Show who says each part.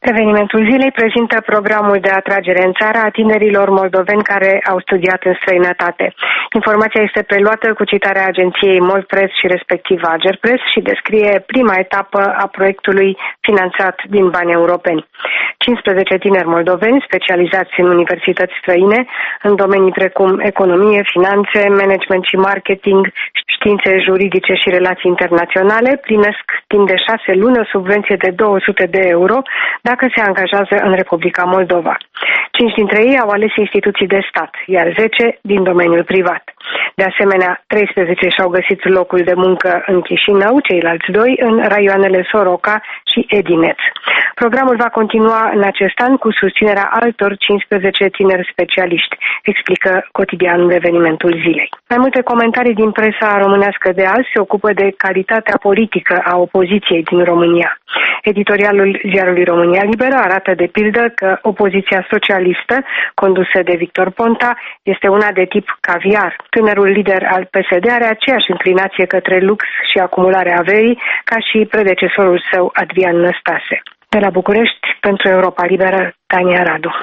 Speaker 1: Evenimentul zilei prezintă programul de atragere în țară a tinerilor moldoveni care au studiat în străinătate. Informația este preluată cu citarea agenției Moldpress și respectiv Agerpress și descrie prima etapă a proiectului finanțat din bani europeni. 15 tineri moldoveni specializați în universități străine în domenii precum economie, finanțe, management și marketing, științe juridice și relații internaționale primesc timp de 6 luni o subvenție de 200 de euro dacă se angajează în Republica Moldova. 5 dintre ei au ales instituții de stat, iar 10 din domeniul privat. De asemenea, 13 și-au găsit locul de muncă în Chișinău, ceilalți 2 în raioanele Soroca și Edineț. Programul va continua în acest an cu susținerea altor 15 tineri specialiști, explică cotidianul Evenimentul zilei. Mai multe comentarii din presa românească de azi se ocupă de calitatea politică a opoziției din România. Editorialul ziarului România Liberă arată de pildă că opoziția socialistă, condusă de Victor Ponta, este una de tip caviar. Tânărul lider al PSD are aceeași inclinație către lux și acumularea averii ca și predecesorul său Adrian Năstase. De la București, pentru Europa Liberă, Tania Radu.